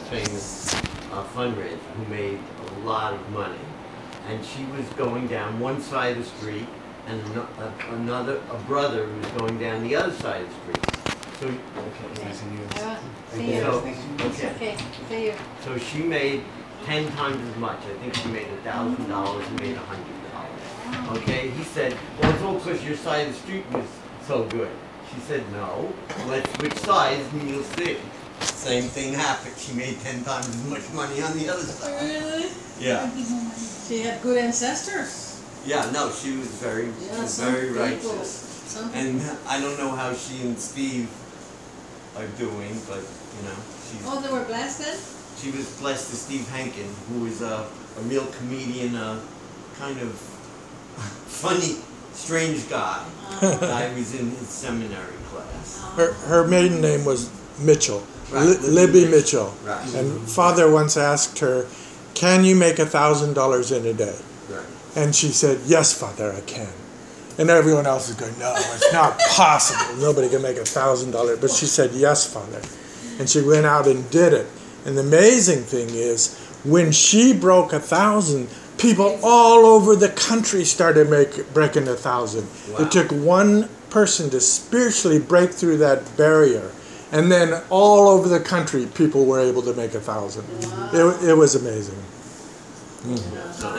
famous fundraiser who made a lot of money. And she was going down one side of the street, and a brother was going down the other side of the street. So, See you. okay. See you. So she made 10 times as much. I think she made $1,000 and made $100. Okay, he said, well, it's all because your side of the street was so good. She said, no, let's switch sides and you'll see. Same thing happened. She made 10 times as much money on the other side. Really? Yeah. She had good ancestors. Yeah, no, she was very righteous. Some And I don't know how she and Steve are doing, but, Oh, they were blessed then? she was blessed to Steve Henkin, who is a real comedian, a kind of funny, strange guy. I was in his seminary class. Her maiden name was Mitchell, Right, Libby Mitchell. Right. And Father once asked her, "Can you make $1,000 in a day?" Right. And she said, "Yes, Father, I can." And everyone else is going, "No, it's not possible. Nobody can make $1,000." But she said, "Yes, Father." And she went out and did it. And the amazing thing is, when she broke 1,000, people all over the country started breaking 1,000. Wow. It took one person to spiritually break through that barrier. And then all over the country, people were able to make 1,000. Wow. It was amazing. So